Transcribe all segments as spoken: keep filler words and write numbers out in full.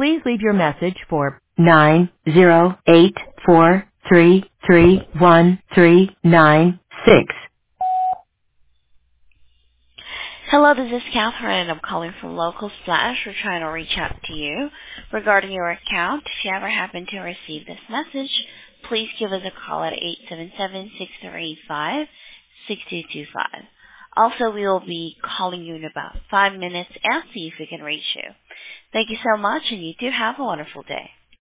Please leave your message for nine zero eight four three three one three nine six. Hello, this is Catherine. I'm calling from Local Splash. We're trying to reach out to you regarding your account. If you ever happen to receive this message, please give us a call at eight seven seven, six three five, six two two five. Also, we will be calling you in about five minutes and see if we can reach you. Thank you so much, and you do have a wonderful day.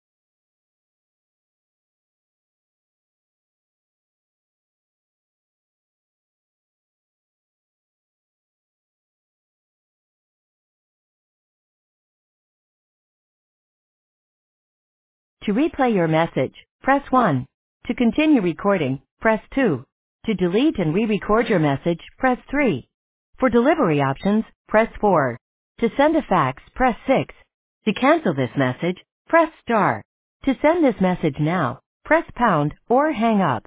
To replay your message, press one. To continue recording, press two. To delete and re-record your message, press three. For delivery options, press four. To send a fax, press six. To cancel this message, press star. To send this message now, press pound or hang up.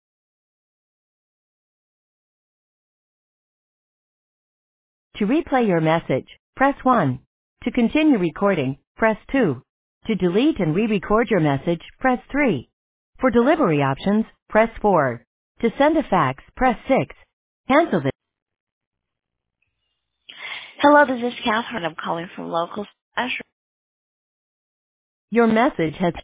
To replay your message, press one. To continue recording, press two. To delete and re-record your message, press three. For delivery options, press four. To send a fax, press six. Cancel this. Hello, this is Catherine. I'm calling from Local Splash. Your message has